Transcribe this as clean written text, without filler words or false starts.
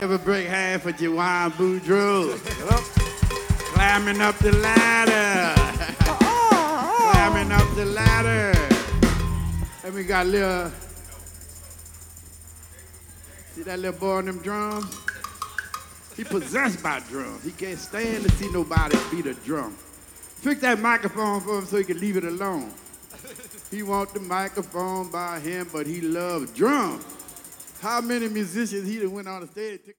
Ever break half for Jawan Boudreaux. Climbing up the ladder. Climbing up the ladder. And we got little, see that little boy on them drums? He possessed by drums. He can't stand to see nobody beat a drum. Fix that microphone for him so he can leave it alone. He want the microphone by him, but he loves drums. How many musicians he done went on the stage?